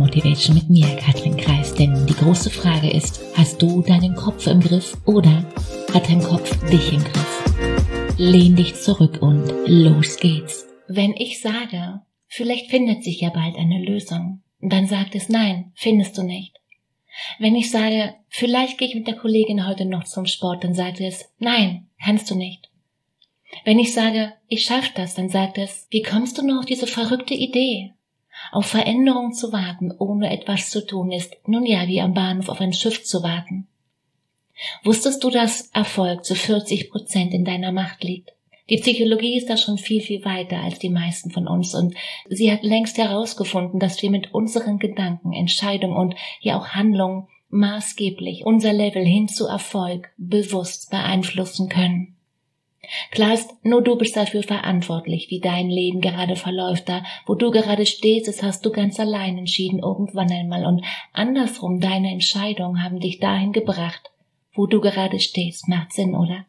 Motivation mit mir, Katrin Kreis. Denn die große Frage ist, hast du deinen Kopf im Griff oder hat dein Kopf dich im Griff? Lehn dich zurück und los geht's. Wenn ich sage, vielleicht findet sich ja bald eine Lösung, dann sagt es nein, findest du nicht. Wenn ich sage, vielleicht gehe ich mit der Kollegin heute noch zum Sport, dann sagt es nein, kannst du nicht. Wenn ich sage, ich schaffe das, dann sagt es, wie kommst du nur auf diese verrückte Idee? Auf Veränderung zu warten, ohne etwas zu tun, ist nun ja wie am Bahnhof auf ein Schiff zu warten. Wusstest du, dass Erfolg zu 40% in deiner Macht liegt? Die Psychologie ist da schon viel, viel weiter als die meisten von uns und sie hat längst herausgefunden, dass wir mit unseren Gedanken, Entscheidungen und ja auch Handlungen maßgeblich unser Level hin zu Erfolg bewusst beeinflussen können. Klar ist, nur du bist dafür verantwortlich, wie dein Leben gerade verläuft. Da, wo du gerade stehst, das hast du ganz allein entschieden, irgendwann einmal. Und andersrum, deine Entscheidungen haben dich dahin gebracht, wo du gerade stehst. Macht Sinn, oder?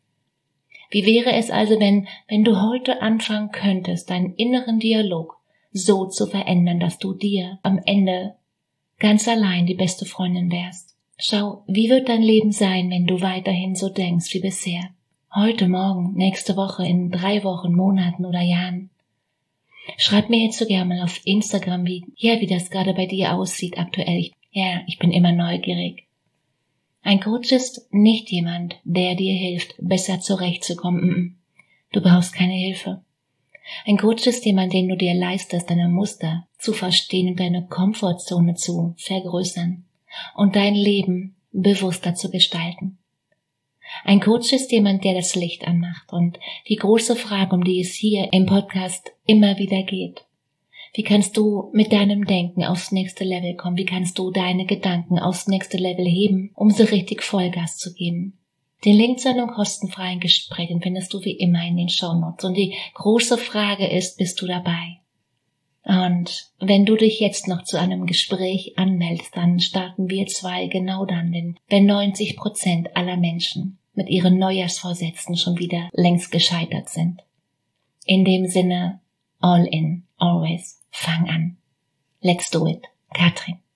Wie wäre es also, wenn du heute anfangen könntest, deinen inneren Dialog so zu verändern, dass du dir am Ende ganz allein die beste Freundin wärst? Schau, wie wird dein Leben sein, wenn du weiterhin so denkst wie bisher? Heute, morgen, nächste Woche, in 3 Wochen, Monaten oder Jahren. Schreib mir jetzt so gerne mal auf Instagram, wie das gerade bei dir aussieht aktuell. Ich bin immer neugierig. Ein Coach ist nicht jemand, der dir hilft, besser zurechtzukommen. Du brauchst keine Hilfe. Ein Coach ist jemand, den du dir leistest, deine Muster zu verstehen und deine Komfortzone zu vergrößern und dein Leben bewusster zu gestalten. Ein Coach ist jemand, der das Licht anmacht und die große Frage, um die es hier im Podcast immer wieder geht. Wie kannst du mit deinem Denken aufs nächste Level kommen? Wie kannst du deine Gedanken aufs nächste Level heben, um so richtig Vollgas zu geben? Den Link zu einem kostenfreien Gespräch findest du wie immer in den Shownotes. Und die große Frage ist, bist du dabei? Und wenn du dich jetzt noch zu einem Gespräch anmeldest, dann starten wir 2 genau dann, denn wenn 90% aller Menschen mit ihren Neujahrsvorsätzen schon wieder längst gescheitert sind. In dem Sinne, all in, always, fang an. Let's do it, Katrin.